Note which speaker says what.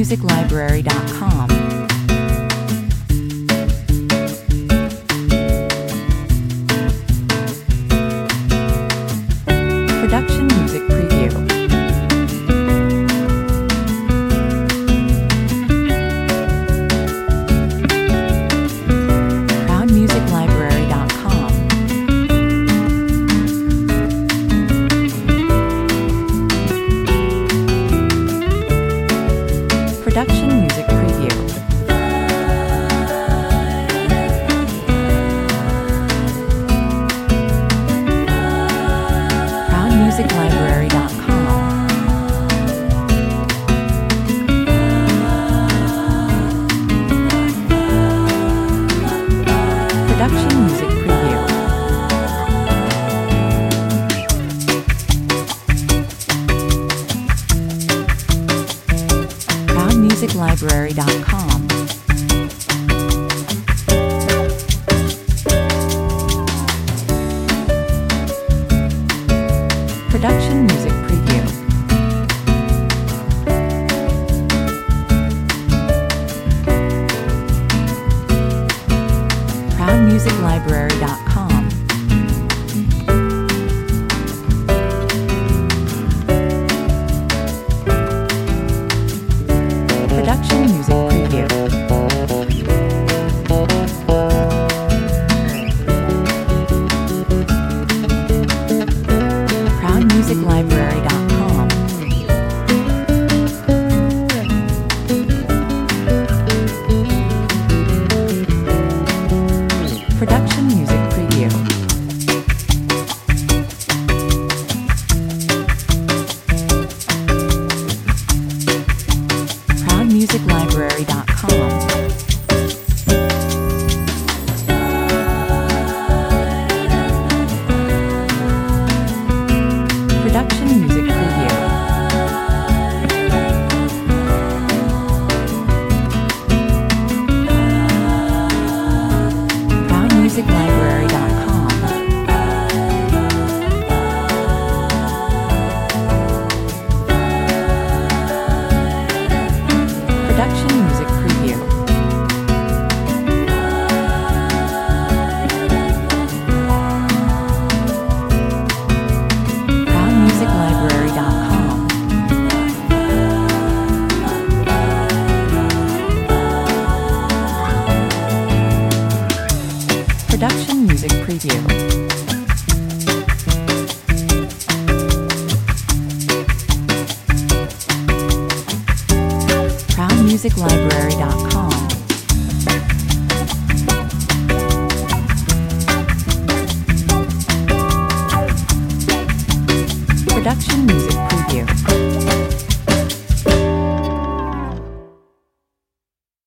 Speaker 1: ProudMusicLibrary.com. Production Music Preview. ProudMusicLibrary.com. Production Music Preview. ProudMusicLibrary.com. Production Music Preview. ProudMusicLibrary.com. Production Music Preview. ProudMusicLibrary.com. Production Music Preview. ProudMusicLibrary.com. Production Music Preview. ProudMusicLibrary.com. Production Music Preview. ProudMusicLibrary.com. Production Music Preview. ProudMusicLibrary.com. Production Music Preview. ProudMusicLibrary.com. Production Music Preview.